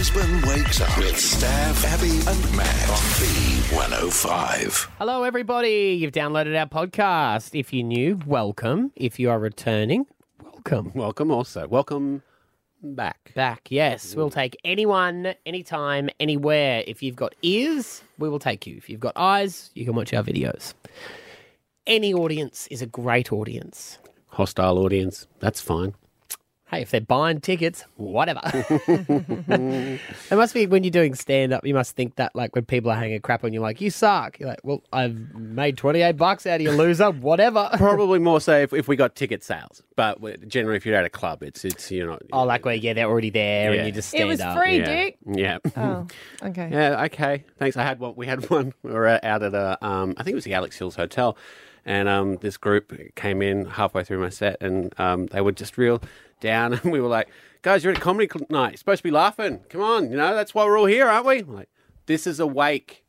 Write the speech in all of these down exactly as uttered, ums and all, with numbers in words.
Brisbane Wakes Up with Stav, Abby and Matt on B one oh five. Hello, everybody. You've downloaded our podcast. If you're new, welcome. If you are returning, welcome. Welcome also. Welcome back. Back, yes. We'll take anyone, anytime, anywhere. If you've got ears, we will take you. If you've got eyes, you can watch our videos. Any audience is a great audience. Hostile audience. That's fine. Hey, if they're buying tickets, whatever. It must be when you're doing stand-up, you must think that, like, when people are hanging crap on you, like, you suck. You're like, well, I've made twenty-eight bucks out of you, loser, whatever. Probably more so if, if we got ticket sales. But generally, if you're at a club, it's, it's you're not... Oh, like where, yeah, they're already there Yeah. and you just It stand was up. free, yeah. Dick. Yeah. Oh, okay. Yeah, okay. Thanks. I had one. We had one. We were out at a, um, I think it was the Alex Hills Hotel. And um, this group came in halfway through my set and um, they were just real down. And we were like, guys, you're at a comedy cl- night. You're supposed to be laughing. Come on. You know, that's why we're all here, aren't we? I'm like, this is a wake.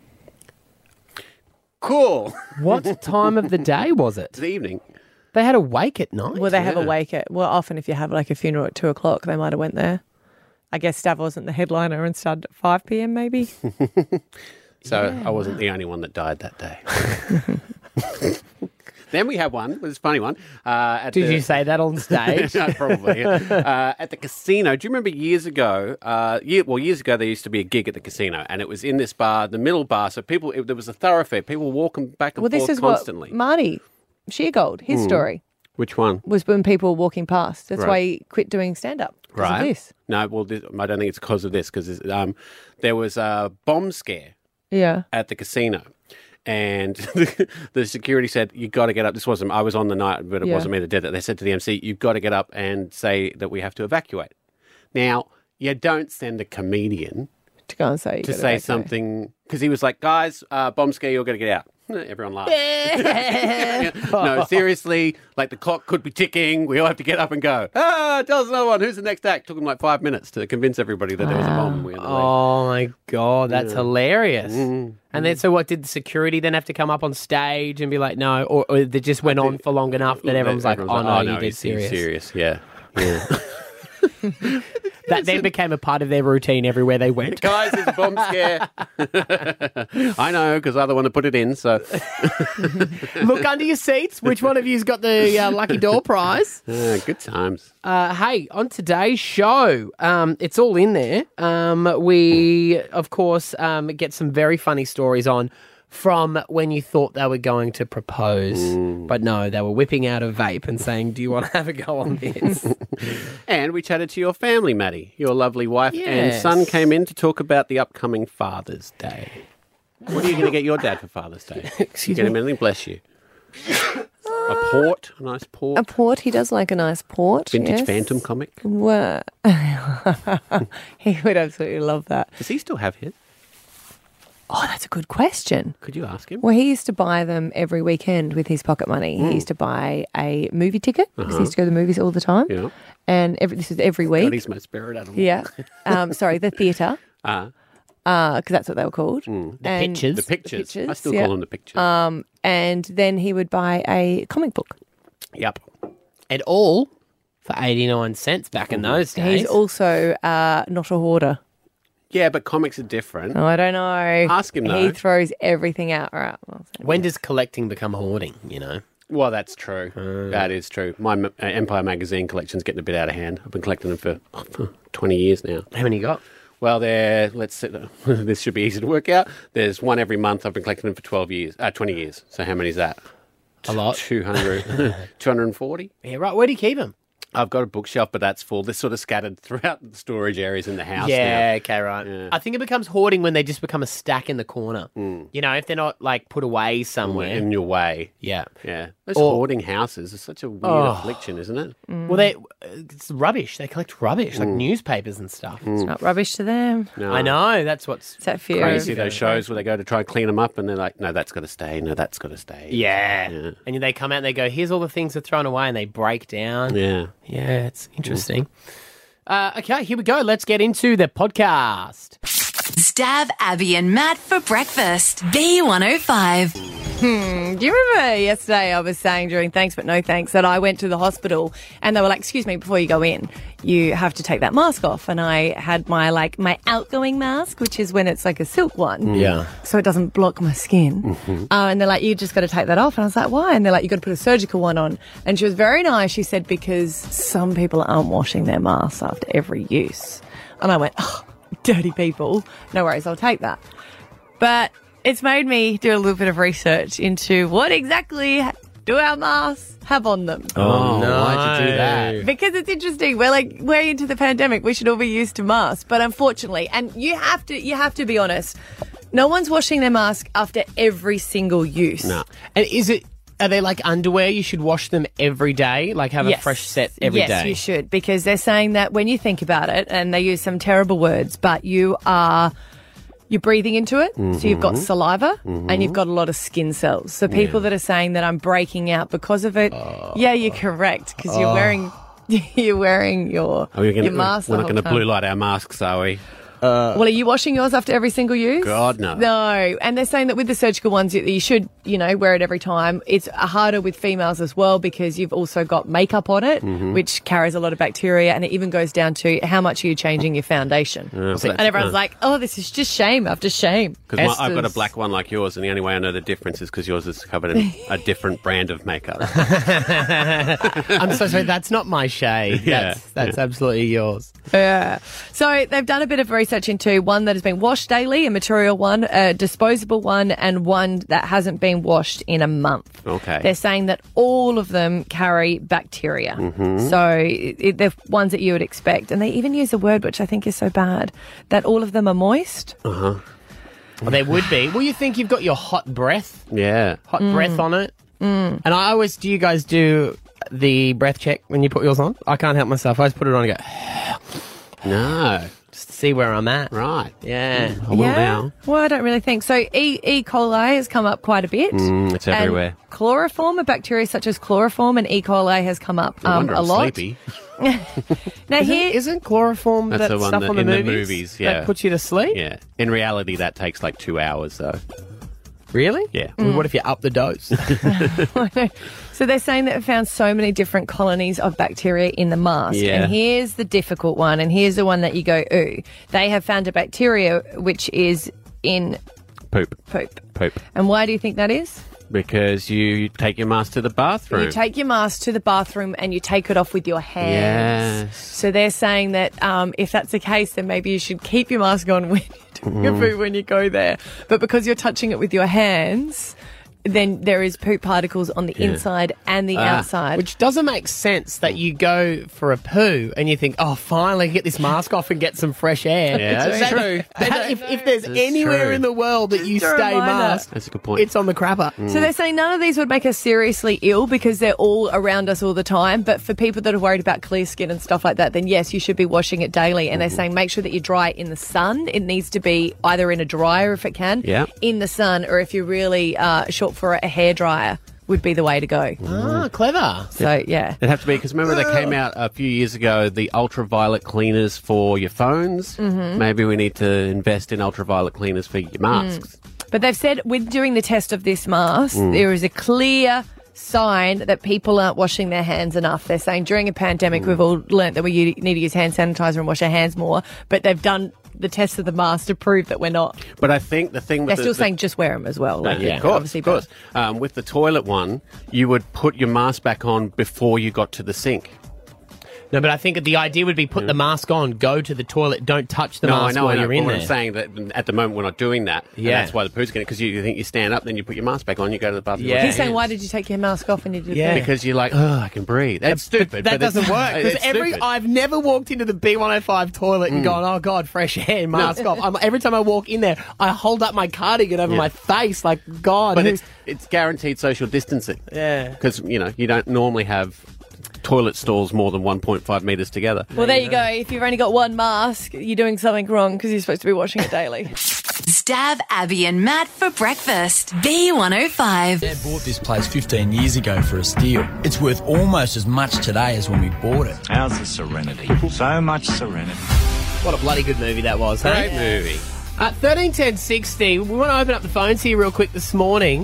Cool. What time of the day was it? It's the evening. They had a wake at night. Well, they have a Yeah. wake at, well, often if you have like a funeral at two o'clock, they might have went there. I guess Stav wasn't the headliner and started at five p.m. maybe. So Yeah, I wasn't the only one that died that day. Then we had one. It was a funny one. Uh, at Did the, you say that on stage? No, probably. uh, at the casino. Do you remember years ago? Uh, year, well, years ago there used to be a gig at the casino, and it was in this bar, the middle bar. So people, it, there was a thoroughfare. People were walking back and Well, this forth is constantly. what Marty Sheargold, his story, Which one? was when people were walking past. That's Right. why he quit doing stand-up. Because Right. of this. No, well, this, I don't think it's because of this. Because um, there was a bomb scare Yeah. at the casino. And the, the security said, you've got to get up. This wasn't, I was on the night, but it Yeah. wasn't me that did it. They said to the M C, you've got to get up and say that we have to evacuate. Now, you don't send a comedian To go and say you to gotta say evacuate. something, because he was like, guys, uh, bomb scare, you're going to get out. Everyone laughed. No, seriously, like the clock could be ticking. We all have to get up and go. Ah, tell us another one. Who's the next act? Took them like five minutes to convince everybody that there was a bomb. We had to leave. Oh, my God. That's hilarious. Mm-hmm. And then, so what, did the security then have to come up on stage and be like, no, or, or they just went on for long enough that everyone's like, Everyone's oh, no, you no, did he's, he's serious. serious. Yeah. Yeah. That then became a part of their routine everywhere they went. Guys, it's a bomb scare. I know, because I'm the one that put it in. So, Look under your seats. Which one of you's got the uh, lucky door prize? uh, good times. Uh, hey, on today's show, um, it's all in there. Um, we, of course, um, get some very funny stories on from when you thought they were going to propose. But no, they were whipping out a vape and saying, do you want to have a go on this? And we chatted to your family, Maddie. Your lovely wife and Yes. son came in to talk about the upcoming Father's Day. What are you going to get your dad for Father's Day? Excuse Get him me? anything? Bless you. A port, a nice port. A port, he does like a nice port. Vintage yes. Phantom comic. Well, he would absolutely love that. Does he still have his? Oh, that's a good question. Could you ask him? Well, he used to buy them every weekend with his pocket money. Hmm. He used to buy a movie ticket because he used to go to the movies all the time. Uh-huh. Yeah. And every, this was every God, week. he's my spirit animal. Yeah. Um, sorry, the theatre, Uh, because that's what they were called. Hmm. The And- pictures. the pictures. pictures, I still yeah. call them the pictures. Um, and then he would buy a comic book. yep. And all for eighty-nine cents back in those days. He's also uh, not a hoarder. Yeah, but comics are different. Oh, I don't know. Ask him, though. He throws everything out. All right. Well, so- When does collecting become hoarding, you know? Well, that's true. That is true. My uh, Empire magazine collection's getting a bit out of hand. I've been collecting them for oh, twenty years now. How many you got? Well, there. Let's see. This should be easy to work out. There's one every month. I've been collecting them for twelve years. Uh, twenty years. So how many is that? A lot. two hundred, two hundred forty. Yeah, right. Where do you keep them? I've got a bookshelf, but that's full. They're sort of scattered throughout the storage areas in the house Yeah, now. okay, right. Yeah. I think it becomes hoarding when they just become a stack in the corner. You know, if they're not like put away somewhere. In your way. Yeah. Yeah. Those Or- hoarding houses are such a weird Oh. affliction, isn't it? Well, they it's rubbish. They collect rubbish, like newspapers and stuff. It's not rubbish to them. No. I know. That's what's It's that fear. Crazy, of- those shows where they go to try and clean them up and they're like, no, that's got to stay. No, that's got to stay. Yeah. Yeah. And they come out and they go, here's all the things they're thrown away, and they break down. Yeah. Yeah, it's interesting. Uh, okay, here we go. Let's get into the podcast. Stav, Abby and Matt for breakfast. B one oh five. Do you remember yesterday I was saying during Thanks But No Thanks that I went to the hospital and they were like, excuse me, before you go in, you have to take that mask off. And I had my like my outgoing mask, which is when it's like a silk one. Yeah. So it doesn't block my skin. Mm-hmm. Uh, and they're like, you just got to take that off. And I was like, why? And they're like, you got to put a surgical one on. And she was very nice. She said, because some people aren't washing their masks after every use. And I went, oh, dirty people. No worries, I'll take that. But it's made me do a little bit of research into what exactly do our masks have on them. Oh, no. why'd you do that? Because it's interesting. We're like way into the pandemic. We should all be used to masks. But unfortunately, and you have to you have to be honest, no one's washing their mask after every single use. No. And is it, are they like underwear? You should wash them every day, like have Yes. a fresh set every day. Yes, you should. Because they're saying that when you think about it, and they use some terrible words, but you are... You're breathing into it, mm-hmm. so you've got saliva mm-hmm. and you've got a lot of skin cells. So people yeah. that are saying that I'm breaking out because of it, uh, yeah, you're correct because uh, you're wearing you're wearing your, are we gonna, your mask. We're not going to time. blue light our masks, are we? Uh, well, are you washing yours after every single use? God, no. No. And they're saying that with the surgical ones, you, you should, you know, wear it every time. It's harder with females as well because you've also got makeup on it, mm-hmm. which carries a lot of bacteria, and it even goes down to how much are you changing your foundation. Yeah, so, and everyone's uh, like, oh, this is just shame after shame. Because I've got a black one like yours, and the only way I know the difference is because yours is covered in a different brand of makeup. I'm so sorry, that's not my shade. Yeah. That's, that's yeah. absolutely yours. Yeah. So they've done a bit of research into one that has been washed daily, a material one, a disposable one, and one that hasn't been washed in a month. Okay. They're saying that all of them carry bacteria. Mm-hmm. So it, it, they're ones that you would expect. And they even use a word which I think is so bad, that all of them are moist. Uh-huh. Well, there would be. Well, you think you've got your hot breath? Yeah. Hot Mm. breath on it? Mm. And I always, do you guys do the breath check when you put yours on? I can't help myself. I just put it on and go, no. Just to see where I'm at. Right. Yeah. I will yeah. now. Well, I don't really think so. E. E. coli has come up quite a bit. Mm, it's everywhere. And chloroform, a bacteria such as chloroform and E. coli has come up No um, wonder a I'm lot. sleepy. Now Isn't, here, isn't chloroform That's that the one stuff that on the in the movies? movies, yeah. That puts you to sleep? Yeah. In reality, that takes like two hours, though. Really? Yeah. Well, what if you up the dose? so they're saying that they found so many different colonies of bacteria in the mask. Yeah. And here's the difficult one, and here's the one that you go, ooh. They have found a bacteria which is in Poop. poop. Poop. And why do you think that is? Because you take your mask to the bathroom. You take your mask to the bathroom and you take it off with your hands. Yes. So they're saying that um, if that's the case, then maybe you should keep your mask on when you're doing your poo when you go there. But because you're touching it with your hands, then there is poop particles on the Yeah. inside and the Ah, outside. Which doesn't make sense that you go for a poo and you think, oh, finally get this mask off and get some fresh air. Yeah, that's That- true. that- if, if there's That's anywhere true. in the world that you Just a stay reminder. masked, That's a good point. it's on the crapper. So they're saying none of these would make us seriously ill because they're all around us all the time. But for people that are worried about clear skin and stuff like that, then yes, you should be washing it daily. And they're saying make sure that you dry it in the sun. It needs to be either in a dryer if it can, Yeah. in the sun, or if you're really uh, short for a hairdryer, would be the way to go. Ah, clever. So yeah. It'd have to be, because remember they came out a few years ago, the ultraviolet cleaners for your phones? Mm-hmm. Maybe we need to invest in ultraviolet cleaners for your masks. But they've said with doing the test of this mask, there is a clear sign that people aren't washing their hands enough. They're saying during a pandemic, we've all learnt that we u- need to use hand sanitizer and wash our hands more, but they've done the test of the mask to prove that we're not. But I think the thing with They're the, still the- saying just wear them as well. Like, yeah, of course, obviously, of course. Um, with the toilet one, you would put your mask back on before you got to the sink. No, but I think the idea would be put the mask on, go to the toilet, don't touch the no, mask I know, while I know. you're in but there. I'm saying that at the moment we're not doing that. and Yeah. that's why the poo's getting it, because you, you think you stand up, then you put your mask back on, you go to the bathroom. Yeah. wash He's your saying, why hands. did you take your mask off when you did Yeah. that? Because you're like, oh, I can breathe. That's But stupid. that but it's- doesn't work because it's every stupid. I've never walked into the B one oh five toilet and gone, oh god, fresh air, mask off. I'm, every time I walk in there, I hold up my cardigan over Yeah. my face, like God. But who- it's it's guaranteed social distancing. yeah. Because, you know, you don't normally have toilet stalls more than one point five metres together. Well, there you go. If you've only got one mask, you're doing something wrong because you're supposed to be washing it daily. Stab Abby and Matt for breakfast. B one oh five. Dad bought this place fifteen years ago for a steal. It's worth almost as much today as when we bought it. How's the serenity? So much serenity. What a bloody good movie that was, hey? Great movie. At thirteen ten sixty, we want to open up the phones here real quick this morning.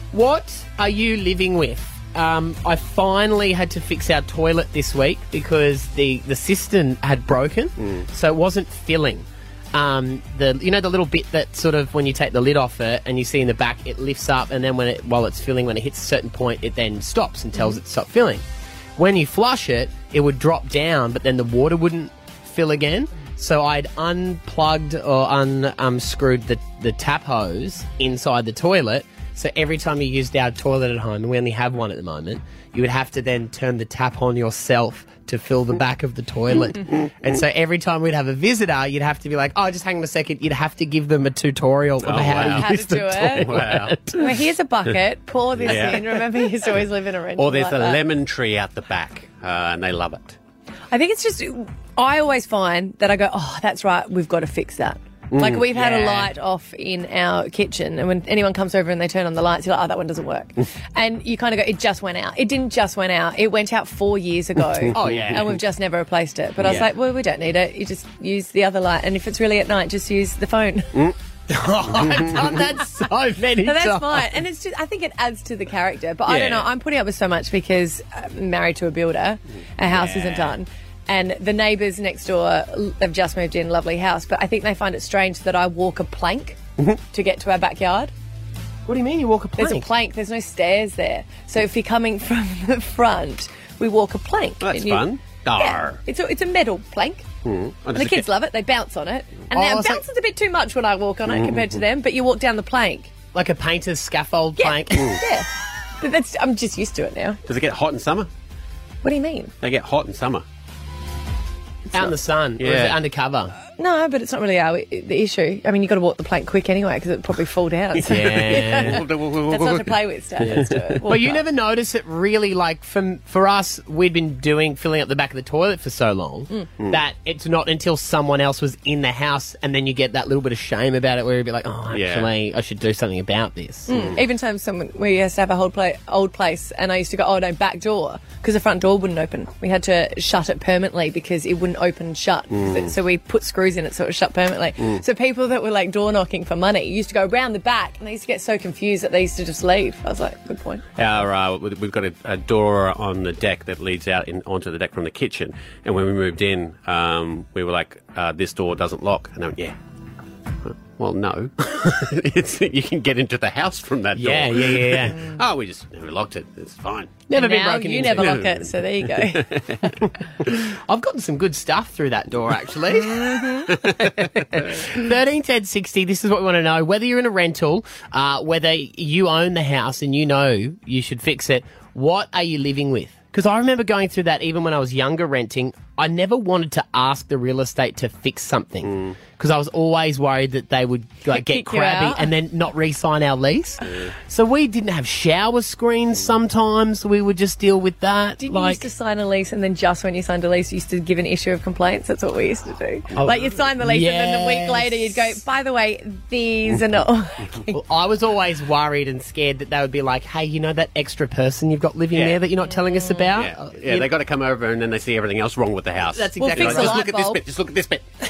What are you living with? Um, I finally had to fix our toilet this week because the, the cistern had broken, mm. so it wasn't filling. Um, the you know the little bit that sort of when you take the lid off it and you see in the back it lifts up, and then when it while it's filling, when it hits a certain point, it then stops and tells mm. it to stop filling. When you flush it, it would drop down, but then the water wouldn't fill again. So I'd unplugged or unscrewed the, the tap hose inside the toilet. So every time you used our toilet at home, and we only have one at the moment, you would have to then turn the tap on yourself to fill the back of the toilet. And so every time we'd have a visitor, you'd have to be like, oh, just hang on a second. You'd have to give them a tutorial of Oh, how wow. to How use to the do it. toilet. Wow. Well, here's a bucket. Pour this Yeah. in. Remember, you used to always live in a rental Or there's like a that. lemon tree out the back, uh, and they love it. I think it's just, I always find that I go, oh, that's right, we've got to fix that. Like, we've had a yeah. light off in our kitchen, and when anyone comes over and they turn on the lights, you're like, oh, that one doesn't work. And you kind of go, it just went out. It didn't just went out. It went out four years ago. Oh, yeah. And we've just never replaced it. But I was Yeah. like, well, we don't need it. You just use the other light. And if it's really at night, just use the phone. Oh, I've done that so many So that's times. fine. And it's just, I think it adds to the character. But I don't Yeah. know, I'm putting up with so much because I'm married to a builder. Our house isn't done. And the neighbours next door l- have just moved in, lovely house. But I think they find it strange that I walk a plank to get to our backyard. What do you mean you walk a plank? There's a plank, there's no stairs there. So if you're coming from the front, we walk a plank. That's And you- fun. Yeah, Dar. it's, a, it's a metal plank. Mm. And the kids love it. They bounce on it. And Oh, now it's like- bounce is a bit too much when I walk on it compared to them. But you walk down the plank. Like a painter's scaffold Yeah. plank. Yeah. But that's, I'm just used to it now. Does it get hot in summer? What do you mean? They get hot in summer. Out in the sun. Or is Yeah. it undercover? No, but it's not really our, the issue. I mean, you've got to walk the plank quick anyway because it'd probably fall down. So Yeah. that's not to play with, Steph. Let's do it. Well, you Walk never notice it really, like, from, for us, we'd been doing, filling up the back of the toilet for so long Mm. that it's not until someone else was in the house and then you get that little bit of shame about it where you'd be like, oh, Yeah. actually, I should do something about this. Mm. Even times someone we used to have a old, play, old place, and I used to go, oh no, back door, because the front door wouldn't open. We had to shut it permanently because it wouldn't open shut. So, so we put screws in it so it was shut permanently. So people that were like door knocking for money used to go round the back, and they used to get so confused that they used to just leave. I was like, good point. Our, uh, we- we've got a, a door on the deck that leads out in, onto the deck from the kitchen. And when we moved in, um, we were like, uh, this door doesn't lock. And they went, yeah. Well, no. it's, you can get into the house from that door. Yeah, yeah, yeah, yeah. Oh, we just never locked it. It's fine. Never And been now broken you into. never lock it, so there you go. I've gotten some good stuff through that door, actually. thirteen ten sixty, this is what we want to know. Whether you're in a rental, uh, whether you own the house and you know you should fix it, what are you living with? Because I remember going through that even when I was younger renting. I never wanted to ask the real estate to fix something because I was always worried that they would like get Kick you crabby out. and then not re-sign our lease. So we didn't have shower screens sometimes. We would just deal with that. Didn't like, you used to sign a lease, and then just when you signed a lease, you used to give an issue of complaints? That's what we used to do. Like, you'd sign the lease, and then a week yes. later, you'd go, by the way, these are not... Well, I was always worried and scared that they would be like, hey, you know that extra person you've got living Yeah. there that you're not telling us about? Yeah, Uh, yeah you- they got to come over and then they see everything else wrong with the house. That's We'll exactly fix right. the Just light look at this bulb. bit. Just look at this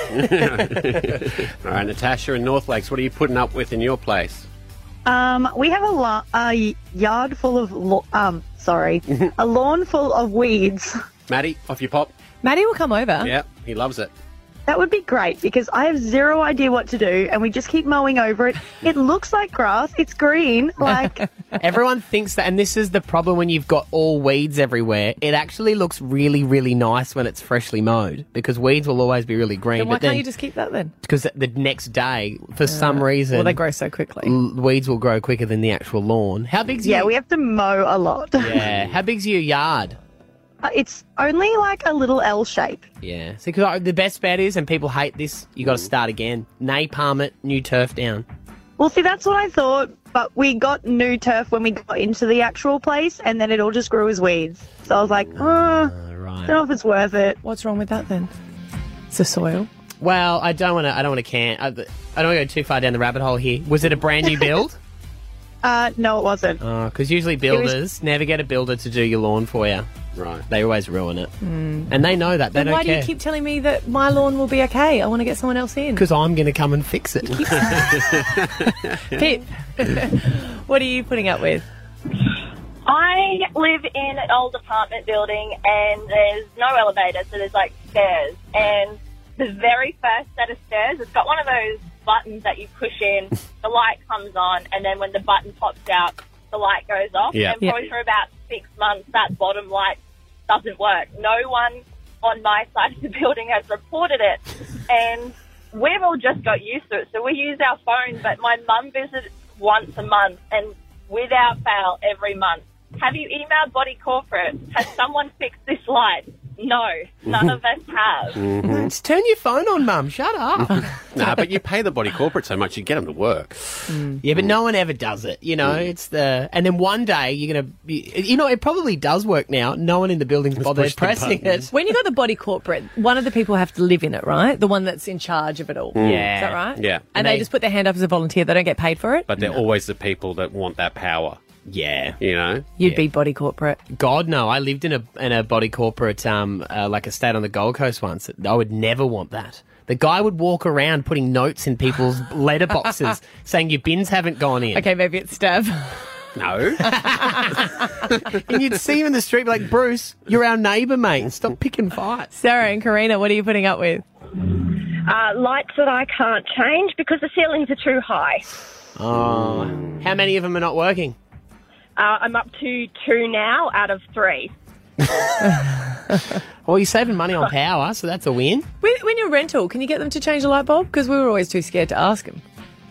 bit. All right, Natasha in North Lakes, what are you putting up with in your place? Um, we have a, la- a yard full of, lo- um, sorry, a lawn full of weeds. Maddie, off your pop. Maddie will come over. Yeah, he loves it. That would be great because I have zero idea what to do and we just keep mowing over it. It looks like grass. It's green. Like, Everyone thinks that, and this is the problem when you've got all weeds everywhere. It actually looks really, really nice when it's freshly mowed because weeds will always be really green. Then why but then, can't you just keep that then? because the next day, for some reason, Well, they grow so quickly. l- weeds will grow quicker than the actual lawn. How big's yeah, your, we have to mow a lot. yeah? How big's your yard? Uh, It's only like a little L shape. Yeah. See, because the best bet is, and people hate this, you got to start again. Napalm it, new turf down. Well, see, that's what I thought, but we got new turf when we got into the actual place and then it all just grew as weeds. So I was like, oh, I Right. don't know if it's worth it. What's wrong with that then? It's the soil. Well, I don't want to. I don't want to can. I, I don't want to go too far down the rabbit hole here. Was it a brand new build? Uh, no, it wasn't. Because usually builders never get a builder to do your lawn for you. Right. They always ruin it. And they know that. They Then don't why care. do you keep telling me that my lawn will be okay? I want to get someone else in. Because I'm going to come and fix it. Pip, what are you putting up with? I live in an old apartment building and there's no elevator, so there's like stairs. And the very first set of stairs, it's got one of those buttons that you push in, the light comes on, and then when the button pops out, the light goes off. Yeah. And probably for about six months, that bottom light doesn't work. No one on my side of the building has reported it. And we've all just got used to it. So we use our phone, but my mum visits once a month and without fail every month. Have you emailed Body Corporate? Has someone fixed this light? No, none of us have. Just turn your phone on, Mum. Shut up. Nah, but you pay the Body Corporate so much, you get them to work. Yeah, but no one ever does it, you know. It's the and then one day you're gonna, be, you know, it probably does work now. No one in the building's bothered push the pressing button. it. When you got the body corporate, one of the people have to live in it, right? The one that's in charge of it all. Yeah. Is that right? Yeah. And, And they, they- just put their hand up as a volunteer. They don't get paid for it. But they're always the people that want that power, Yeah. you know? You'd be body corporate. God, no. I lived in a in a body corporate, um, uh, like a state on the Gold Coast once. I would never want that. The guy would walk around putting notes in people's letterboxes saying your bins haven't gone in. Okay, maybe it's Stav. No. And you'd see him in the street be like, Bruce, you're our neighbour, mate. Stop picking fights. Sarah and Karina, what are you putting up with? Uh, lights that I can't change because the ceilings are too high. Oh. How many of them are not working? Uh, I'm up to two now out of three. Well, you're saving money on power, so that's a win. When, when you're rental, can you get them to change the light bulb? Because we were always too scared to ask them.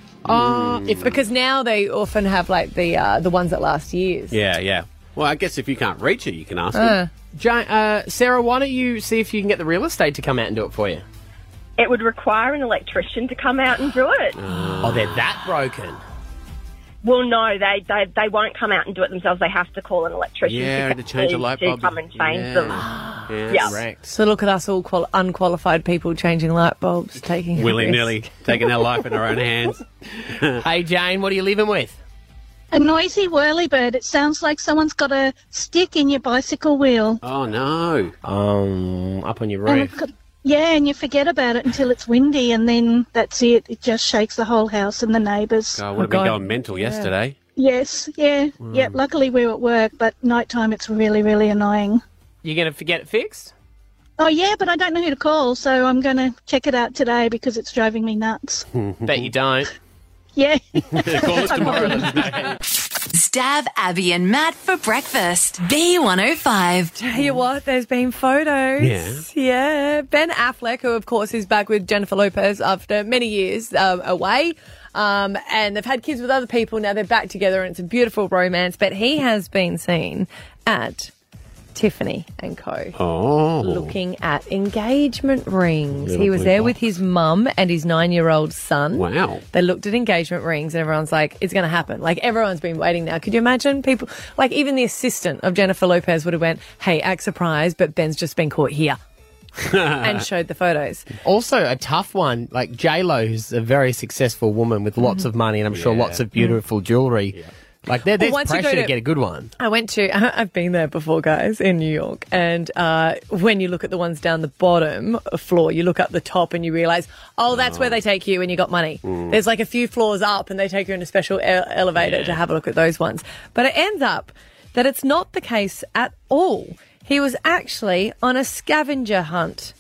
Uh, if Because now they often have like the uh, the ones that last years. Yeah, yeah. Well, I guess if you can't reach it, you can ask Uh, them. Ja- uh, Sarah, why don't you see if you can get the real estate to come out and do it for you? It would require an electrician to come out and do it. Oh, they're that broken. Well, no, they, they they won't come out and do it themselves. They have to call an electrician Yeah, to, to change a light to bulb. come and change Yeah. them. Yeah. Yeah. Correct. So look at us all qual- unqualified people changing light bulbs, taking a Willy-nilly, risk. taking their life in their own hands. Hey, Jane, what are you living with? A noisy whirlybird. It sounds like someone's got a stick in your bicycle wheel. Oh, no. Um, up on your And roof. it could- yeah, and you forget about it until it's windy, and then that's it. It just shakes the whole house and the neighbours. God, I would have been God. going mental yesterday. Yes, yeah, yeah. Luckily we're at work, but nighttime it's really, really annoying. You're going to forget it fixed? Oh yeah, but I don't know who to call, so I'm going to check it out today because it's driving me nuts. Bet you don't. Yeah. Call us tomorrow. Let us know. Stab Abby and Matt for breakfast. B one oh five. Tell you what, there's been photos. Yeah. Yeah. Ben Affleck, who of course is back with Jennifer Lopez after many years um, away. Um, and they've had kids with other people. Now they're back together and it's a beautiful romance. But he has been seen at Tiffany and Co. Oh. looking at engagement rings. Little He was blue there box. with his mum and his nine-year-old son. Wow. They looked at engagement rings and everyone's like, it's going to happen. Like, everyone's been waiting now. Could you imagine people, like even the assistant of Jennifer Lopez would have went, hey, act surprised, but Ben's just been caught here. and showed the photos. Also, a tough one, like J-Lo, who's a very successful woman with lots of money and I'm sure Yeah. lots of beautiful jewellery. Like, there, there's Well, once you pressure go to, to- get a good one. I went to, I've been there before, guys, in New York. And uh, when you look at the ones down the bottom floor, you look up the top and you realise, oh, that's where they take you when you got money. There's like a few floors up and they take you in a special ele- elevator to have a look at those ones. But it ends up that it's not the case at all. He was actually on a scavenger hunt.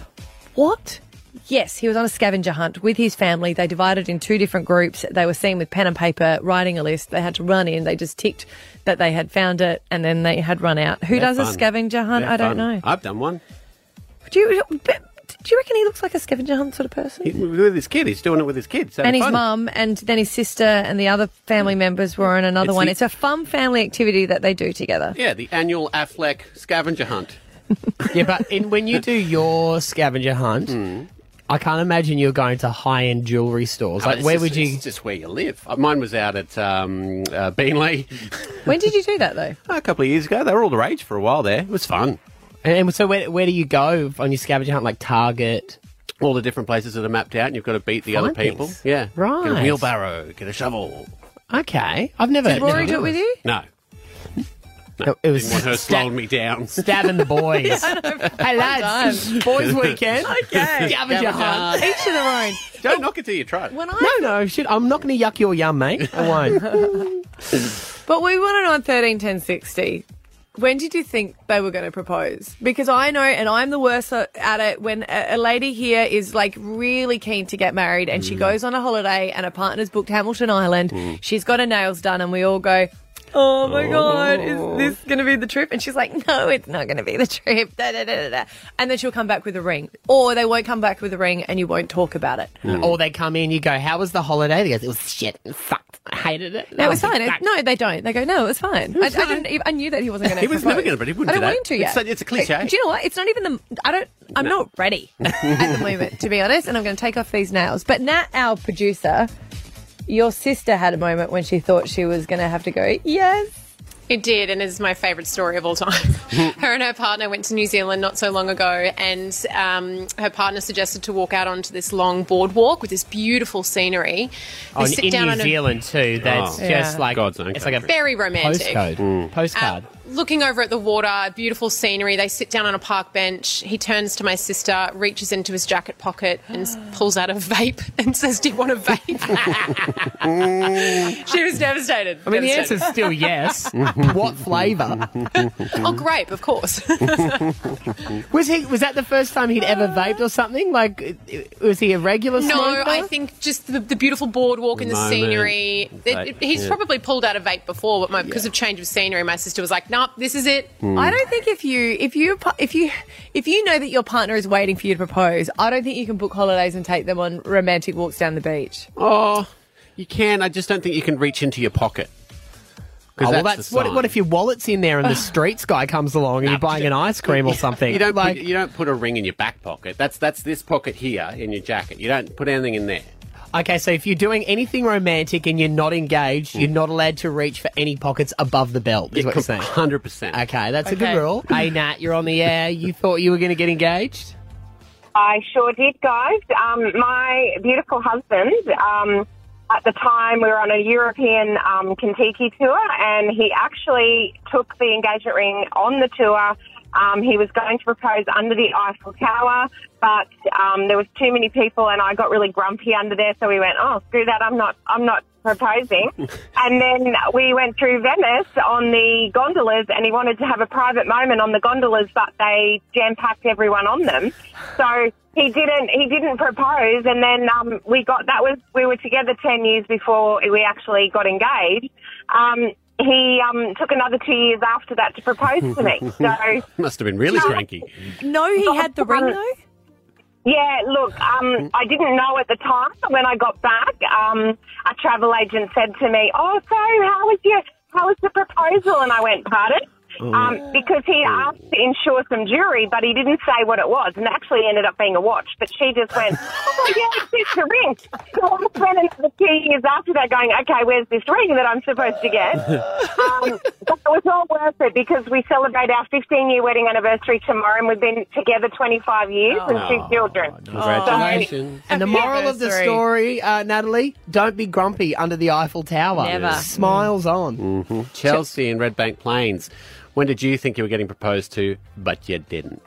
What? Yes, he was on a scavenger hunt with his family. They divided in two different groups. They were seen with pen and paper, writing a list. They had to run in. They just ticked that they had found it, and then they had run out. Who They're does a fun. scavenger hunt? They're I don't fun. know. I've done one. Do you, do you reckon he looks like a scavenger hunt sort of person? He, with his kid. He's doing it with his kids. And his mum, and then his sister, and the other family members were on another It's one. the- It's a fun family activity that they do together. Yeah, the annual Affleck scavenger hunt. Yeah, but in, when you do your scavenger hunt, Hmm. I can't imagine you're going to high-end jewellery stores. Oh, Like, it's where just- would you... It's just where you live. Uh, Mine was out at um, uh, Beanley When did you do that, though? a couple of years ago. They were all the rage for a while there. It was fun. And, and so where, where do you go on your scavenger hunt? Like Target? All the different places that are mapped out, and you've got to beat the Find other people. things. Yeah. Right. Get a wheelbarrow, get a shovel. Okay. I've never... Did Rory never do it with you? No. No, it was Didn't want her slowing me down. stabbing the boys. Hey, lads, boys' weekend. Okay. Scavenger Scavenger hunt. hunt. Each of their own. Don't knock it till you try it. When I No, no, shit. I'm not going to yuck your yum, mate. I won't. But we want to know on thirteen ten sixty, when did you think they were going to propose? Because I know, and I'm the worst at it, when a, a lady here is like really keen to get married and she goes on a holiday and her partner's booked Hamilton Island, she's got her nails done and we all go, oh my God, is this going to be the trip? And she's like, no, it's not going to be the trip. Da, da, da, da, da. And then she'll come back with a ring. Or they won't come back with a ring and you won't talk about it. Or they come in, you go, how was the holiday? They go, it was shit. It sucked. I hated it. No, it was Oh, fine. It- fuck. no, they don't. They go, no, it was fine. I, I didn't. even- I knew that he wasn't going to. He was never gonna, but he wouldn't I do don't that. want him to yet. It's a- it's a cliche. Do you know what? It's not even the. I don't. I'm not ready at the moment, to be honest. And I'm going to take off these nails. But Nat, our producer, your sister had a moment when she thought she was going to have to go. Yes. It did, and it's my favourite story of all time. Her and her partner went to New Zealand not so long ago, and um, her partner suggested to walk out onto this long boardwalk with this beautiful scenery. They Oh, sit in down New on Zealand too. That's Oh. just Yeah. like God's own it's like a country. Very romantic. postcode. Postcard. Uh, looking over at the water, beautiful scenery. They sit down on a park bench. He turns to my sister, reaches into his jacket pocket and s- pulls out a vape and says, "Do you want a vape?" She was devastated. I mean, the Devastated. answer's still yes. What flavour? Oh, grape, of course. Was he? Was that the first time he'd ever vaped or something? Like, i- was he a regular No, smoker? I think just the, the beautiful boardwalk and the Moment. scenery. It, Vape, it- he's yeah. probably pulled out a vape before, but my, because of change of scenery, my sister was like, "Nope, this is it." I don't think if you if you if you if you know that your partner is waiting for you to propose, I don't think you can book holidays and take them on romantic walks down the beach. Oh, you can. I just don't think you can reach into your pocket. 'Cause Oh, well, that's that's the what, sign. what if your wallet's in there and the streets guy comes along and you're buying an ice cream or something? You don't like. put, you don't put a ring in your back pocket. That's that's this pocket here in your jacket. You don't put anything in there. Okay, so if you're doing anything romantic and you're not engaged, you're not allowed to reach for any pockets above the belt. Is what you're saying? Hundred percent. Okay, that's a Okay. good rule. Hey, Nat, you're on the air. You thought you were going to get engaged? I sure did, guys. Um, my beautiful husband, um, at the time we were on a European um, Kentucky tour, and he actually took the engagement ring on the tour. Um, he was going to propose under the Eiffel Tower, but um, there was too many people, and I got really grumpy under there. So we went, "Oh, screw that! I'm not. I'm not proposing." And then we went through Venice on the gondolas, and he wanted to have a private moment on the gondolas, but they jam-packed everyone on them. So he didn't. He didn't propose, and then um, we got that was we were together ten years before we actually got engaged. Um, he um, took another two years after that to propose to me. So Must have been really cranky. No, he had the ring though. yeah, look, um, I didn't know at the time, but when I got back, um, a travel agent said to me, "Oh, so how was your how was the proposal?" And I went, "Pardon?" Um, because he asked to insure some jewellery, but he didn't say what it was, and actually ended up being a watch. But she just went, "Oh yeah, it's a ring." So I spent another two years after that going, "Okay, where's this ring that I'm supposed to get?" Um, but it was all worth it because we celebrate our fifteen-year wedding anniversary tomorrow, and we've been together twenty-five years and two children. Congratulations. And the moral of the anniversary. story, uh, Natalie, don't be grumpy under the Eiffel Tower. Never. Smiles on. Mm-hmm. Chelsea and Red Bank Plains. When did you think you were getting proposed to, but you didn't?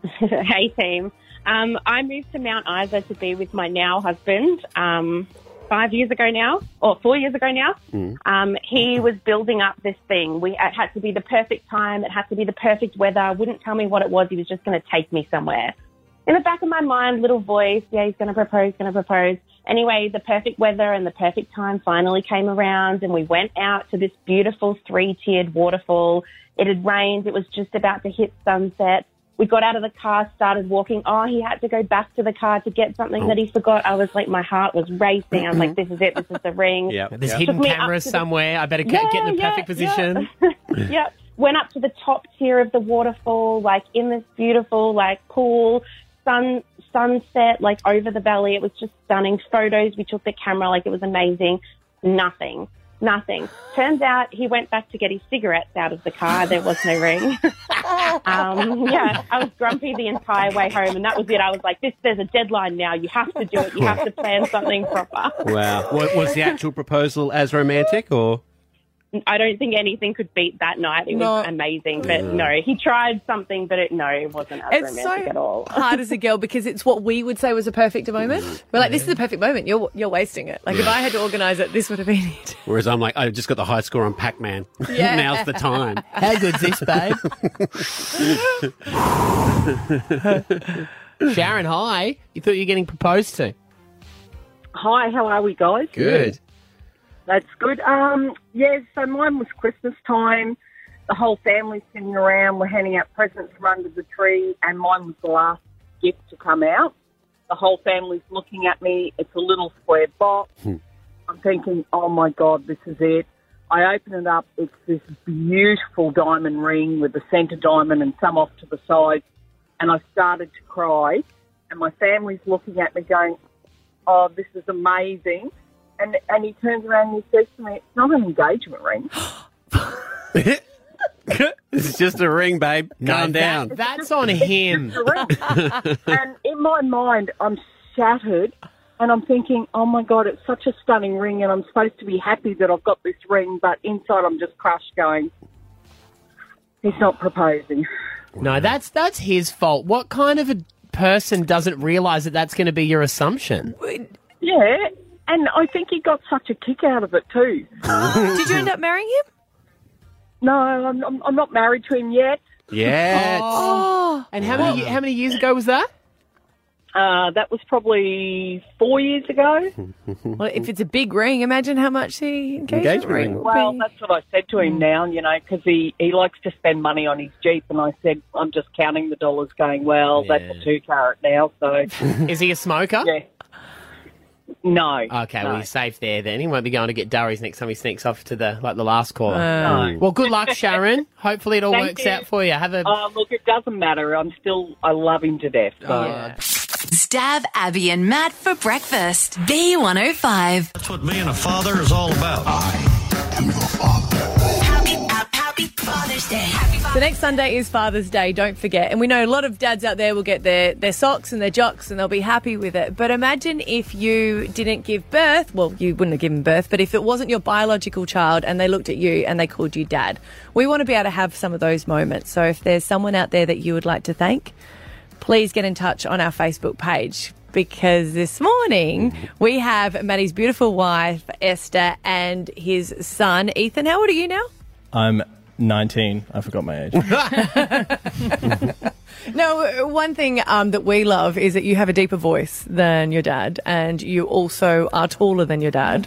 Hey team. Um, I moved to Mount Isa to be with my now husband um, five years ago now, or four years ago now. Mm. Um, he was building up this thing. We, it had to be the perfect time. It had to be the perfect weather. Wouldn't tell me what it was. He was just going to take me somewhere. In the back of my mind, little voice, yeah, he's going to propose, going to propose. Anyway, the perfect weather and the perfect time finally came around, and we went out to this beautiful three-tiered waterfall. It had rained. It was just about to hit sunset. We got out of the car, started walking. Oh, he had to go back to the car to get something Oh. that he forgot. I was like, my heart was racing. I was like, this is it. This is the ring. Yep. There's yep. hidden Took me up cameras to the- somewhere. I better Yeah, get in the yeah, perfect position. Yeah. yeah. Went up to the top tier of the waterfall, like in this beautiful, like pool, sun sunset, like over the valley. It was just stunning. Photos. We took the camera, like it was amazing. Nothing. Nothing. Turns out he went back to get his cigarettes out of the car. There was no ring. um, yeah, I was grumpy the entire way home, and that was it. I was like, "This, there's a deadline now. You have to do it. You have to plan something proper." Wow. What, was the actual proposal as romantic, or? I don't think anything could beat that night. It No. was amazing. But Yeah. no, he tried something, but it, no, it wasn't as It's romantic so at all. hard as a girl because it's what we would say was a perfect moment. We're like, this is the perfect moment. You're you're wasting it. Like if I had to organise it, this would have been it. Whereas I'm like, I just got the high score on Pac-Man. Yeah. Now's the time. How good's this, babe? Sharon, hi. You thought you were getting proposed to? Hi, how are we, guys? Good. That's good. Um, yeah, so mine was Christmas time. The whole family's sitting around. We're handing out presents from under the tree, and mine was the last gift to come out. The whole family's looking at me. It's a little square box. I'm thinking, oh, my God, this is it. I open it up. It's this beautiful diamond ring with the centre diamond and some off to the side, and I started to cry, and my family's looking at me going, oh, this is amazing. And and he turns around and he says to me, it's not an engagement ring. It's just a ring, babe. No, Calm that- down. That's on him. And in my mind, I'm shattered. And I'm thinking, oh, my God, it's such a stunning ring. And I'm supposed to be happy that I've got this ring. But inside, I'm just crushed going, he's not proposing. No, that's that's his fault. What kind of a person doesn't realise that that's going to be your assumption? Yeah. And I think he got such a kick out of it too. Did you end up marrying him? No, I'm, I'm, I'm not married to him yet. Yeah. Oh. And how many how many years ago was that? Uh, that was probably four years ago. Well, if it's a big ring, imagine how much the engagement, Engagement ring ring. will Well, be. that's what I said to him now, you know, because he, he likes to spend money on his Jeep. And I said, I'm just counting the dollars going, well, that's a two carat now. So, Is he a smoker? yeah. No. Okay, no. well, he's safe there then. He won't be going to get durries next time he sneaks off to the like the last caller. No. Well, good luck, Sharon. Hopefully it all Thank works you. out for you. Have a Oh, look, it doesn't matter. I'm still, I love him to death. So. Yeah. Stab Abby and Matt for breakfast. B one oh five. That's what being a father is all about. Happy, happy Father's Day. Happy Father's The next Sunday is Father's Day, don't forget. And we know a lot of dads out there will get their, their socks and their jocks and they'll be happy with it. But imagine if you didn't give birth. Well, you wouldn't have given birth, but if it wasn't your biological child and they looked at you and they called you dad. We want to be able to have some of those moments. So if there's someone out there that you would like to thank, please get in touch on our Facebook page. Because this morning we have Maddie's beautiful wife, Esther, and his son, Ethan. How old are you now? I'm nineteen. I forgot my age. No, one thing um, that we love is that you have a deeper voice than your dad, and you also are taller than your dad.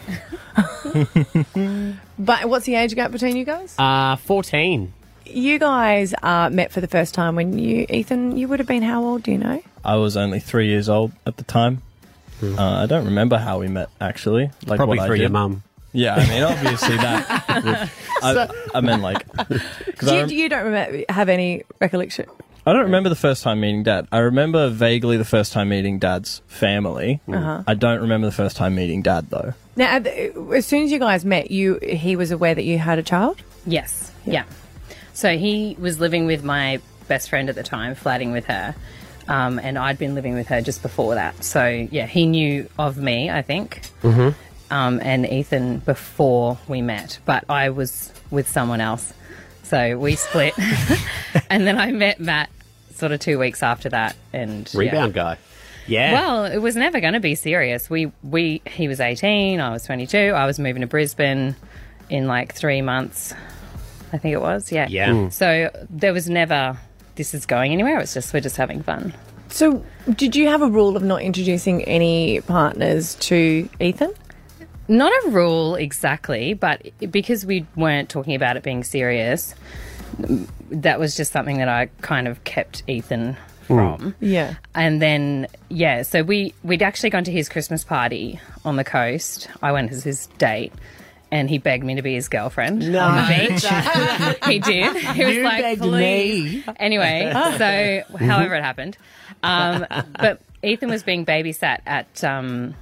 But what's the age gap between you guys? Uh, fourteen. You guys uh, met for the first time when you, Ethan, you would have been how old, do you know? I was only three years old at the time. Uh, I don't remember how we met, actually. Like Probably what I through your did. mum. Yeah, I mean, obviously that. I, I meant like. 'cause I You, rem- you don't remember, have any recollection? I don't remember the first time meeting Dad. I remember vaguely the first time meeting Dad's family. Uh-huh. I don't remember the first time meeting Dad, though. Now, at the- as soon as you guys met, you he was aware that you had a child? Yes, yeah. So he was living with my best friend at the time, flatting with her, um, and I'd been living with her just before that. So, yeah, he knew of me, I think, Mm-hmm. um, and Ethan before we met, but I was with someone else. So we split, and then I met Matt sort of two weeks after that. And yeah. Rebound guy. Yeah. Well, it was never going to be serious. We, we, he was eighteen, I was twenty-two. I was moving to Brisbane in like three months, I think it was. Yeah. Yeah. Mm. So there was never, this is going anywhere. It was just, we're just having fun. So did you have a rule of not introducing any partners to Ethan? Not a rule exactly, but because we weren't talking about it being serious, that was just something that I kind of kept Ethan from. Yeah. And then, yeah, so we, we'd actually gone to his Christmas party on the coast. I went as his date. And he begged me to be his girlfriend No. on the beach. He did. He was You like, begged please. me. Anyway, so however it happened. Um, but Ethan was being babysat at um,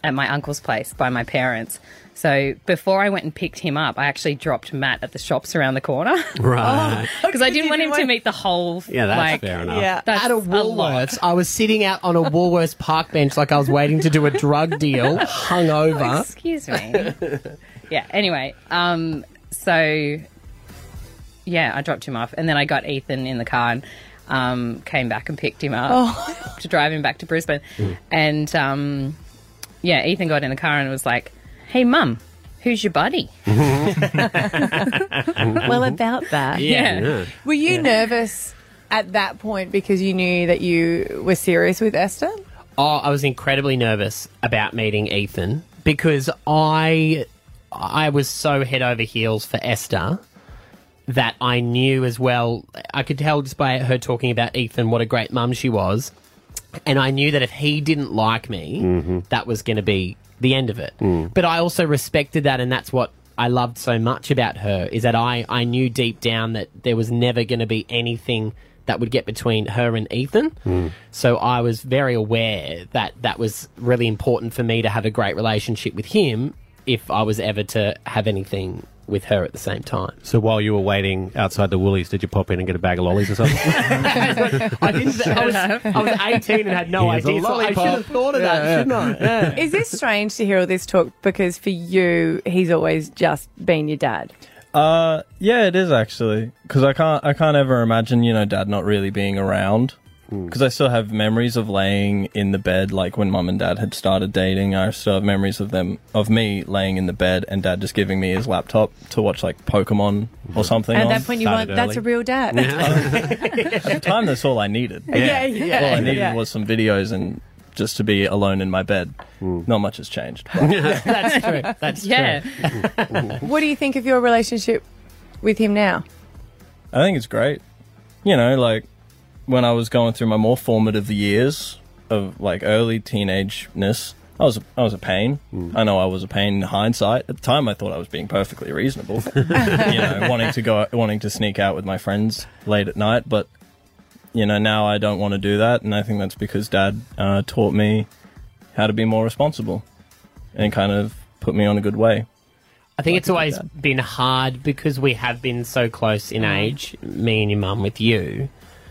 at my uncle's place by my parents. So before I went and picked him up, I actually dropped Matt at the shops around the corner. Right. Because I didn't want him to meet the whole. Yeah, that's like, fair enough. Yeah, that's At a Woolworths, I was sitting out on a Woolworths park bench like I was waiting to do a drug deal, hungover. Excuse me. Yeah, anyway, um, so, yeah, I dropped him off. And then I got Ethan in the car and um, came back and picked him up Oh. to drive him back to Brisbane. And, um, yeah, Ethan got in the car and was like, hey, Mum, who's your buddy? Well, about that. Yeah. Yeah. Were you nervous at that point because you knew that you were serious with Esther? Oh, I was incredibly nervous about meeting Ethan because I I was so head over heels for Esther that I knew as well. I could tell just by her talking about Ethan what a great mum she was. And I knew that if he didn't like me, Mm-hmm. that was going to be the end of it. Mm. But I also respected that, and that's what I loved so much about her, is that I, I knew deep down that there was never going to be anything that would get between her and Ethan. Mm. So I was very aware that that was really important for me to have a great relationship with him if I was ever to have anything with her at the same time. So while you were waiting outside the Woolies, did you pop in and get a bag of lollies or something? I, didn't, I, was, I was eighteen and had no Here's a idea, so I should lollipop. have thought of that, Yeah, shouldn't I? Yeah. Is this strange to hear all this talk? Because for you, he's always just been your dad. Uh, yeah, it is actually, because I can't, I can't ever imagine, you know, Dad not really being around. Because I still have memories of laying in the bed, like when Mum and Dad had started dating. I still have memories of them, of me laying in the bed and Dad just giving me his laptop to watch like Pokemon or something. At on. that point, you want that's a real dad. At the time, that's all I needed. Yeah, yeah, All I needed yeah. was some videos and just to be alone in my bed. Not much has changed. but- That's true. That's Yeah. true. What do you think of your relationship with him now? I think it's great. You know, like when I was going through my more formative years of like early teenageness, I was I was a pain. I know I was a pain in hindsight. At the time, I thought I was being perfectly reasonable. you know, wanting to go, wanting to sneak out with my friends late at night. But you know, now I don't want to do that, and I think that's because Dad uh, taught me how to be more responsible and kind of put me on a good way. I think it's always been hard because we have been so close in age, me and your mum with you,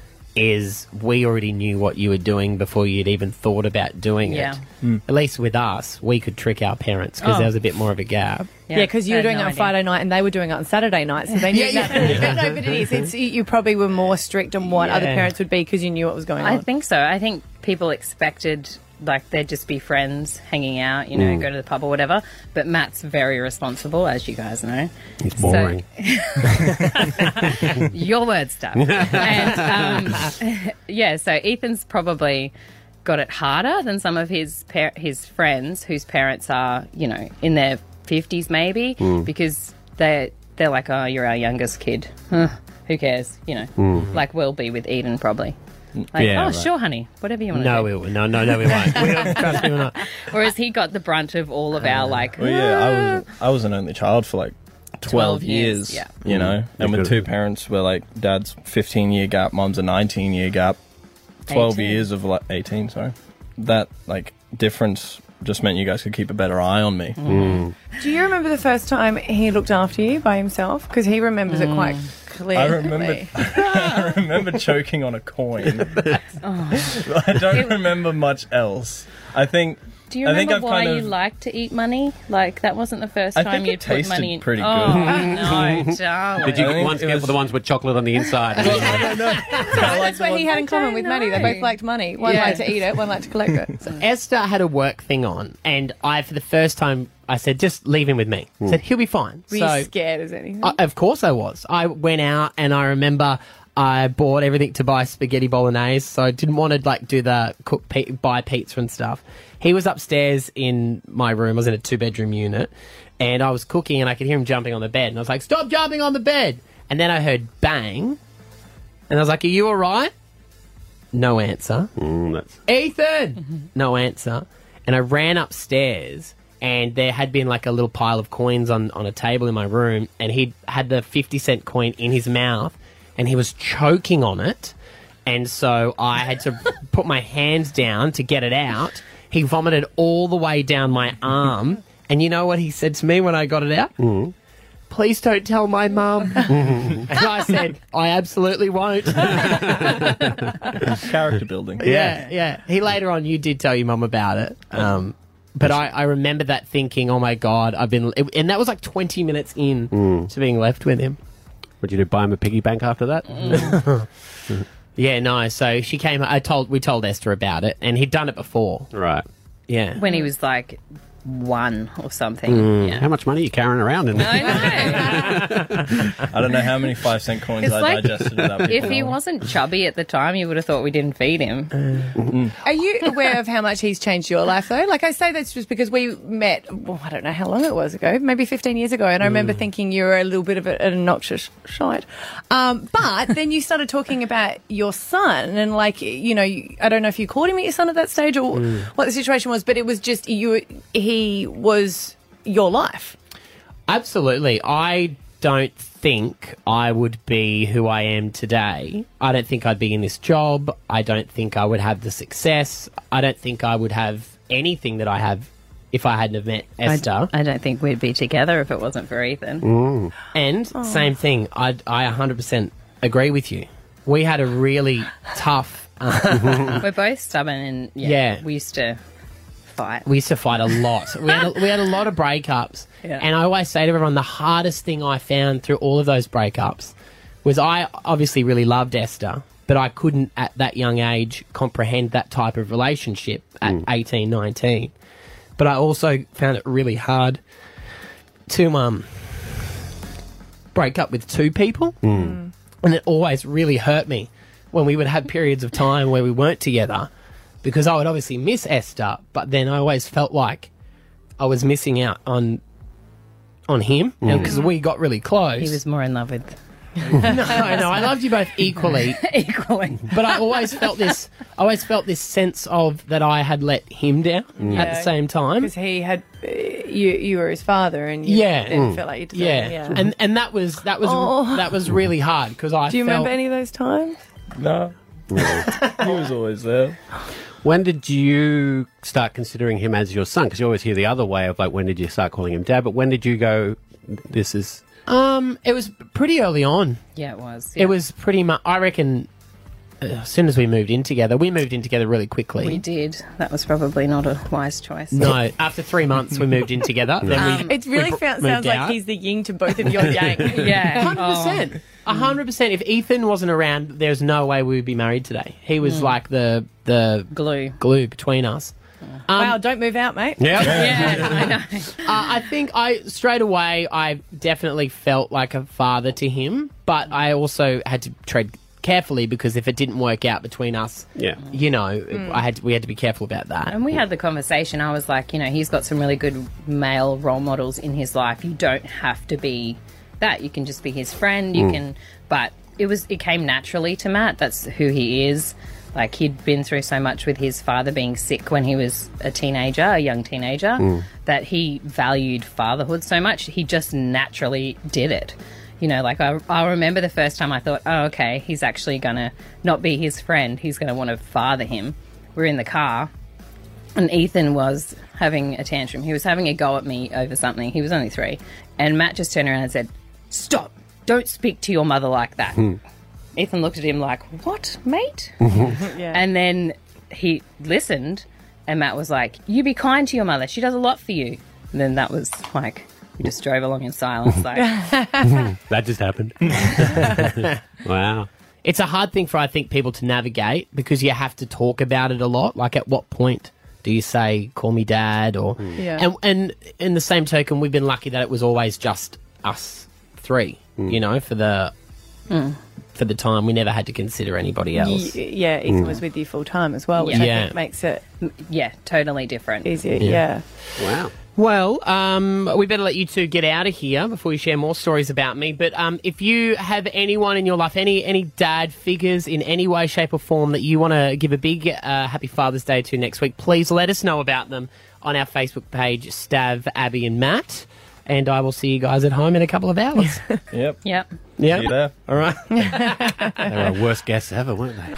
is we already knew what you were doing before you'd even thought about doing Yeah. it. Mm. At least with us, we could trick our parents because Oh. there was a bit more of a gap. Yeah, because you were doing it on Friday night and they were doing it on Saturday night, so they knew Yeah, that. yeah. No, but it is. It's, you you probably were more strict on what other Yeah. parents would be because you knew what was going on. I think so. I think people expected like they'd just be friends hanging out, you know, Mm. go to the pub or whatever. But Matt's very responsible, as you guys know. He's boring. So, your word stuff. And um, yeah, so Ethan's probably got it harder than some of his par- his friends whose parents are, you know, in their fifties maybe, Mm. because they they're like, oh, you're our youngest kid. Huh, who cares? You know, Mm. like we'll be with Eden probably. Like, Yeah, oh, right. sure, honey, whatever you want to No, do. we will. No, no, no, we won't. We won't. Trust me, we're not. Whereas he got the brunt of all of our like. Well, yeah, I was I was an only child for like twelve, twelve years, years, yeah. you know, Mm. and You with could've- two parents where like dad's fifteen year gap, mom's a nineteen year gap, twelve eighteen. years of like eighteen, sorry, that like difference just meant you guys could keep a better eye on me. Mm. Do you remember the first time he looked after you by himself? Because he remembers it quite clearly. I remember, I remember choking on a coin. Oh. I don't remember much else. I think. Do you I think remember I've why kind you of, liked to eat money? Like that wasn't the first I time think you it put tasted money in. pretty Oh good. no, darling. Did you I think once it get was- the ones with chocolate on the inside? That's what he had in common with Maddie. They both liked money. One Yeah. liked to eat it, one liked to collect it. So Esther had a work thing on, and I, for the first time, I said, just leave him with me. I said, he'll be fine. Were so, you scared as anything? I, of course I was. I went out, and I remember I bought everything to buy spaghetti bolognese, so I didn't want to like do the cook pi- buy pizza and stuff. He was upstairs in my room. I was in a two-bedroom unit, and I was cooking, and I could hear him jumping on the bed. And I was like, stop jumping on the bed! And then I heard bang, and I was like, are you all right? No answer. Mm, that's... Ethan! No answer. And I ran upstairs, and there had been like a little pile of coins on, on a table in my room, and he had the fifty cent coin in his mouth, and he was choking on it. And so I had to put my hands down to get it out. He vomited all the way down my arm. And you know what he said to me when I got it out? Mm. Please don't tell my mum. And I said, I absolutely won't. Character building. Yeah, yeah. He later on, you did tell your mum about it. Um, but I, I remember that thinking, oh my God, I've been... It, and that was like twenty minutes in Mm. to being left with him. What did you do, buy him a piggy bank after that? Yeah, no. So she came. I told we told Esther about it, and he'd done it before. Right. Yeah. When he was like one or something. Mm. Yeah. How much money are you carrying around in there? I know. I don't know how many five cent coins It's I like, digested that before. if he wasn't chubby at the time, you would have thought we didn't feed him. Are you aware of how much he's changed your life, though? Like, I say that's just because we met, well, I don't know how long it was ago, maybe fifteen years ago, and I remember thinking you were a little bit of a, an obnoxious shite. Um, but then you started talking about your son, and, like, you know, you, I don't know if you called him your son at that stage or Mm. what the situation was, but it was just you. He was your life. Absolutely. I don't think I would be who I am today. I don't think I'd be in this job. I don't think I would have the success. I don't think I would have anything that I have if I hadn't have met Esther. I, I don't think we'd be together if it wasn't for Ethan. Mm. And Oh. same thing, I, I one hundred percent agree with you. We had a really tough... We're both stubborn and yeah, Yeah. we used to fight. We used to fight a lot. We had a, we had a lot of breakups. Yeah. And I always say to everyone, the hardest thing I found through all of those breakups was I obviously really loved Esther, but I couldn't at that young age comprehend that type of relationship at eighteen, nineteen. But I also found it really hard to um, break up with two people. Mm. And it always really hurt me when we would have periods of time where we weren't together, because I would obviously miss Esther, but then I always felt like I was missing out on on him because Mm. we got really close. He was more in love with. no, no, I loved you both equally. Equally. But I always felt this I always felt this sense of that I had let him down at the same time. Because he had, uh, you you were his father, and you Yeah. then Mm. felt like you deserved Yeah. him, yeah. And and that was that was Oh. that was really hard because I Do you felt remember any of those times? No. He was always there. When did you start considering him as your son? Because you always hear the other way of, like, when did you start calling him dad? But when did you go, this is... Um, it was pretty early on. Yeah, it was. It was pretty much. I reckon. Uh, as soon as we moved in together, we moved in together really quickly. We did. That was probably not a wise choice. No, after three months we moved in together. Then we, Um, it really we found, moved sounds like out. he's the yin to both of your yang. Yeah. hundred percent. A hundred percent. If Ethan wasn't around, there's no way we would be married today. He was Mm. like the the glue glue between us. Um, wow, don't move out, mate. Yeah. Yeah, I know. Uh, I think I straight away I definitely felt like a father to him, but I also had to tread carefully because if it didn't work out between us, yeah, you know, Mm. I had to, we had to be careful about that. And we had the conversation. I was like, you know, he's got some really good male role models in his life. You don't have to be that. You can just be his friend. You Mm. can, but it was it came naturally to Matt. That's who he is. Like, he'd been through so much with his father being sick when he was a teenager, a young teenager, Mm. that he valued fatherhood so much. He just naturally did it. You know, like, I, I remember the first time I thought, oh, okay, he's actually going to not be his friend. He's going to want to father him. We're in the car, and Ethan was having a tantrum. He was having a go at me over something. He was only three. And Matt just turned around and said, stop, don't speak to your mother like that. Ethan looked at him like, what, mate? Yeah. And then he listened, and Matt was like, you be kind to your mother. She does a lot for you. And then that was like, we just drove along in silence. Like, That just happened. Wow. It's a hard thing for, I think, people to navigate because you have to talk about it a lot. Like, at what point do you say, call me dad? Or Yeah. and, and in the same token, we've been lucky that it was always just us three, you know, for the Mm. for the time. We never had to consider anybody else. Y- yeah, Ethan Mm. was with you full time as well, which Yeah. I Yeah. think makes it yeah, totally different. easier. Yeah. Wow. Well, um, we better let you two get out of here before you share more stories about me. But um, if you have anyone in your life, any any dad figures in any way, shape or form that you want to give a big uh, Happy Father's Day to next week, please let us know about them on our Facebook page, Stav, Abby and Matt. And I will see you guys at home in a couple of hours. Yep. Yep. Yeah. See you there. All right. They were our worst guests ever, weren't they?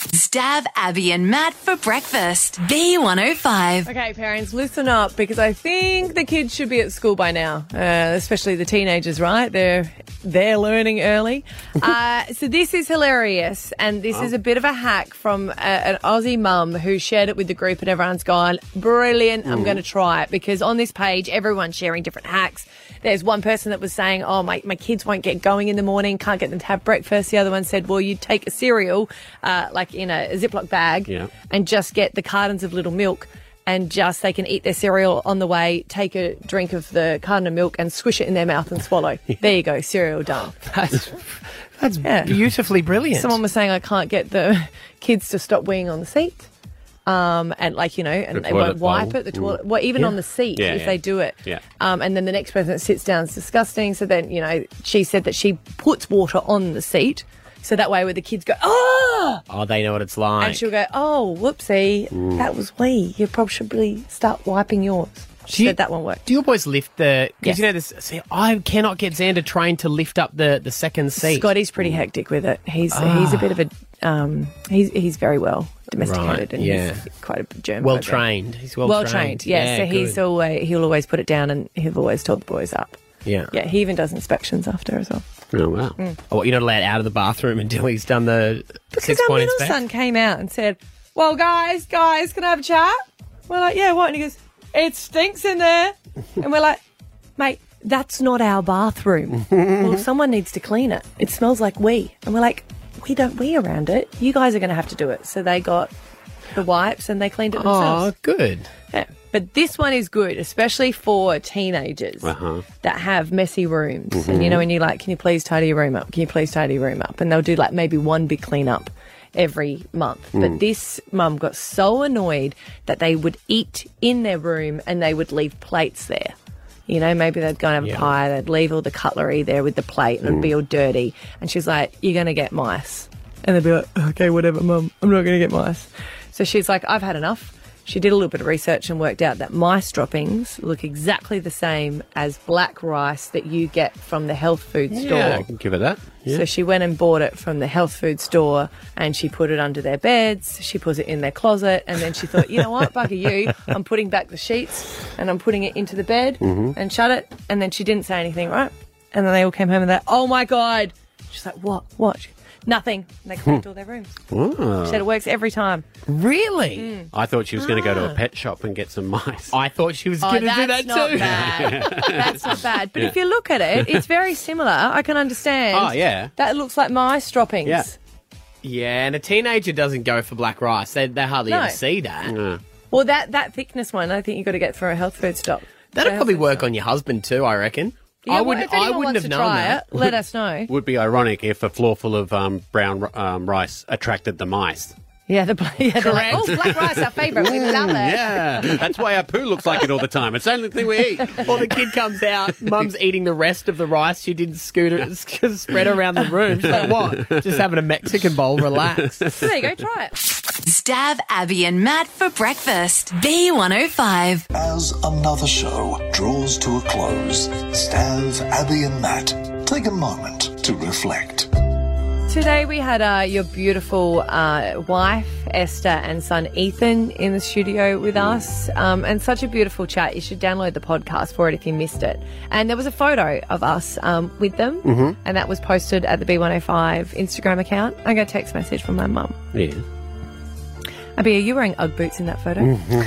Stav, Abby and Matt for breakfast. B one oh five. Okay, parents, listen up because I think the kids should be at school by now, uh, especially the teenagers, right? They're they're learning early. Uh, so this is hilarious, and this is a bit of a hack from a, an Aussie mum who shared it with the group, and everyone's gone, brilliant, I'm going to try it, because on this page, everyone's sharing different hacks. There's one person that was saying, oh, my, my kids won't get going in the morning, can't get them to have breakfast. The other one said, well, you take a cereal, uh, like in a, a Ziploc bag, Yeah. and just get the cartons of little milk, and just they can eat their cereal on the way, take a drink of the carton of milk and squish it in their mouth and swallow. There you go, cereal done. That's, that's beautifully brilliant. Someone was saying I can't get the kids to stop weeing on the seat. Um, and like, you know, and The they won't toilet wipe bowl. it, the toilet, Mm. well, even Yeah. on the seat Yeah, if yeah. they do it. Yeah. Um, and then the next person that sits down is disgusting. So then, you know, she said that she puts water on the seat. So that way where the kids go, oh! Oh, they know what it's like. And she'll go, oh, whoopsie, Mm. that was wee. You probably should really start wiping yours. She Do you- said that one worked. Do your boys lift the? Because Yes. you know this. See, I cannot get Xander trained to lift up the, the second seat. Scotty's pretty hectic with it. He's Ah. he's a bit of a um he's he's very well domesticated Right, and yeah. he's quite a germ. Well trained. He's well trained. trained. Yeah, Yeah, so he's good. always he'll always put it down, and he'll always told the boys up. Yeah. Yeah, he even does inspections after as well. Oh, wow. Mm. Oh, you're not allowed out of the bathroom until he's done the Because six our point middle inspection. son came out and said, well, guys, guys, can I have a chat? We're like, yeah, what? And he goes, it stinks in there. And we're like, mate, that's not our bathroom. Well, someone needs to clean it. It smells like wee. And we're like, we don't wee around it. You guys are going to have to do it. So they got the wipes and they cleaned it themselves. Oh, good. Yeah. But this one is good, especially for teenagers Uh-huh. that have messy rooms. Mhm. And, you know, when you're like, can you please tidy your room up? Can you please tidy your room up? And they'll do like maybe one big clean up every month. Mm. But this mum got so annoyed that they would eat in their room and they would leave plates there. You know, maybe they'd go and have Yeah. a pie, they'd leave all the cutlery there with the plate and it'd be all dirty. And she's like, you're going to get mice. And they'd be like, okay, whatever, mum, I'm not going to get mice. So she's like, I've had enough. She did a little bit of research and worked out that mice droppings look exactly the same as black rice that you get from the health food store. Yeah, I can give it that. Yeah. So she went and bought it from the health food store and she put it under their beds. She puts it in their closet. And then she thought, you know what, bugger you. I'm putting back the sheets and I'm putting it into the bed Mhm. and shut it. And then she didn't say anything, right? And then they all came home and they're, oh my God. She's like, what? What? She- Nothing. And they cleaned all their rooms. Oh. She said it works every time. Really? I thought she was going to go to Ah. a pet shop and get some mice. I thought she was Oh, going to do that's that not too. bad. That's not bad. But Yeah. if you look at it, it's very similar. I can understand. Oh, yeah. That looks like mice droppings. Yeah. Yeah, and a teenager doesn't go for black rice. They, they hardly No. ever see that. Well, that, that thickness one, I think you've got to get for a health food stop. That'd For a probably health work on your husband too, I reckon. Yeah, I well, wouldn't. if I anyone wouldn't wants have to known try that. it, let us know. Would be ironic if a floor full of um, brown um, rice attracted the mice. Yeah, the yeah, they're like, Correct. oh, black rice, our favourite. We love it. Yeah, that's why our poo looks like it all the time. It's the only thing we eat. Or the kid comes out, mum's eating the rest of the rice she didn't scoot it, spread around the room. She's like, what? Just having a Mexican bowl, relax. So there you go, try it. Stav, Abby and Matt for breakfast. B one oh five. As another show draws to a close, Stav, Abby and Matt take a moment to reflect. Today we had uh, your beautiful uh, wife, Esther, and son, Ethan, in the studio with us. Um, and such a beautiful chat. You should download the podcast for it if you missed it. And there was a photo of us um, with them, Mhm. and that was posted at the B one oh five Instagram account. I got a text message from my mum. Yeah. Abby, are you wearing Ugg boots in that photo?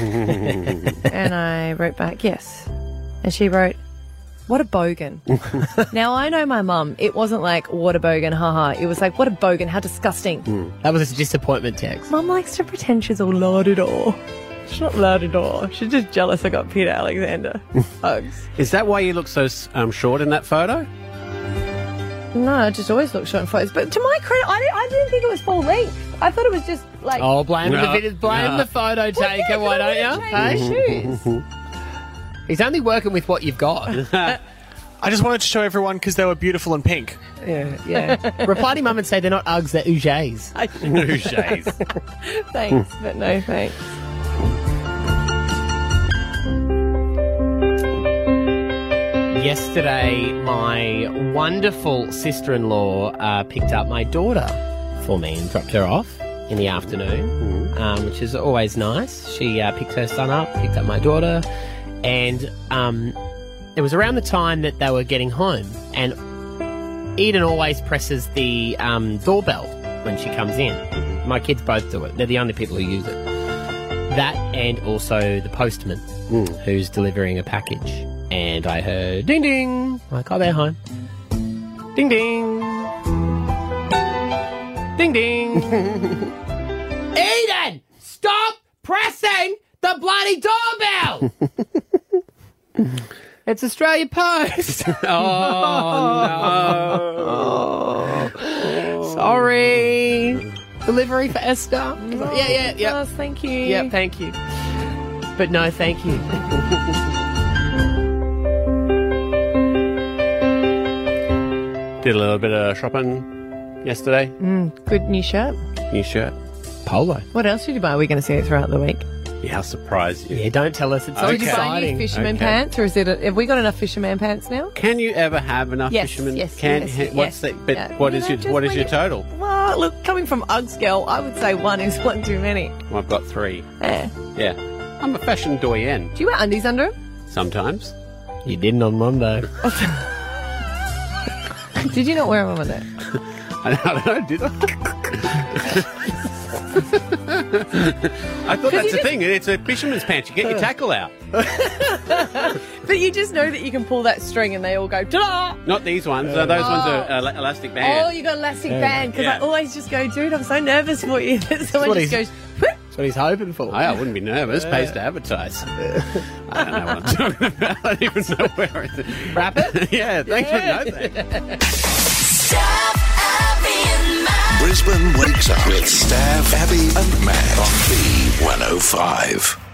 And I wrote back, yes. And she wrote, what a bogan. Now, I know my mum. It wasn't like, what a bogan, haha. It was like, what a bogan, how disgusting. That was a disappointment text. Mum likes to pretend she's all la-di-da. She's not la-di-da. She's just jealous I got Peter Alexander Uggs. Is that why you look so um, short in that photo? No, I just always look short in photos. But to my credit, I didn't, I didn't think it was full length. I thought it was just like... Oh, blame No, the video, blame no. the photo taker. yeah, Why but I don't wouldn't you? change Hey? shoes. He's only working with what you've got. I just wanted to show everyone because they were beautiful and pink. Yeah, yeah. Reply to mum and say they're not Uggs, they're Ujays. Ujays. Thanks, but no thanks. Yesterday, my wonderful sister-in-law uh, picked up my daughter for me and dropped her off. in the afternoon, um, which is always nice. She uh, picked her son up, picked up my daughter, and um, it was around the time that they were getting home. And Eden always presses the um, doorbell when she comes in. My kids both do it. They're the only people who use it. That and also the postman who's delivering a package. And I heard ding ding. Like, oh, they're home. Ding ding. Ding ding. Eden, stop pressing the bloody doorbell. It's Australia Post. Oh, no. Sorry. Delivery for Esther. Oh, yeah, yeah, yeah. Yes, thank you. Yeah, thank you. But no, thank you. Did a little bit of shopping yesterday. Mm, good new shirt. New shirt. Polo. What else did you buy? We're going to see it throughout the week. Yeah, I'll surprise you. Yeah, don't tell us. It's so Did you buy exciting. new fisherman Okay. pants, or is it? A, have we got enough fisherman pants now? Can you ever have enough Yes, fishermen? yes, Can yes, ha- yes. what's the, but Yeah. what You is know, your just what is when your you- total? Well, look, coming from Uggs girl, I would say one is one too many. Well, I've got three. Yeah. Yeah, I'm a fashion doyen. Do you wear undies under them? Sometimes. You didn't on Monday. Did you not wear them on there? I don't know, did I? I thought that's the thing. It's a fisherman's pants. You get your tackle out. But you just know that you can pull that string and they all go ta-da! Not these ones. Uh, those ones are uh, elastic band. Oh, you got elastic Yeah. band because I Yeah. always just go, dude, I'm so nervous for you. That Someone what just he's- goes, That's what he's hoping for. I, I wouldn't be nervous. Pays to advertise. I don't know what I'm talking about. I don't even know where it is. Wrap it? Yeah, thanks for noting that. Brisbane wakes up with Stav, Abby, and Matt on B one oh five.